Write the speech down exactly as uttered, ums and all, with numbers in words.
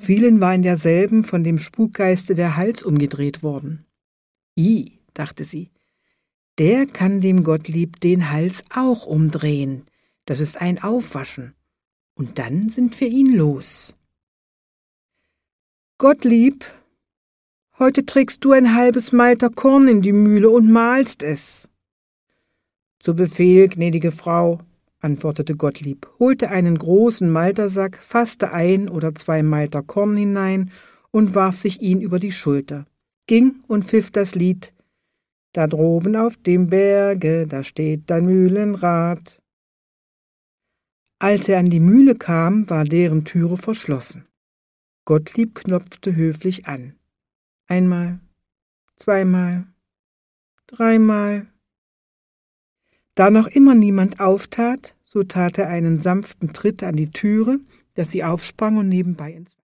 Vielen war in derselben von dem Spukgeiste der Hals umgedreht worden. »I«, dachte sie, »der kann dem Gottlieb den Hals auch umdrehen. Das ist ein Aufwaschen. Und dann sind wir ihn los.« »Gottlieb, heute trägst du ein halbes Malter Korn in die Mühle und mahlst es.« »Zu Befehl, gnädige Frau«, antwortete Gottlieb, holte einen großen Maltersack, fasste ein oder zwei Malter Korn hinein und warf sich ihn über die Schulter, ging und pfiff das Lied »Da droben auf dem Berge, da steht dein Mühlenrad«. Als er an die Mühle kam, war deren Türe verschlossen. Gottlieb knopfte höflich an. Einmal, zweimal, dreimal. Da noch immer niemand auftat, so tat er einen sanften Tritt an die Türe, dass sie aufsprang und nebenbei ins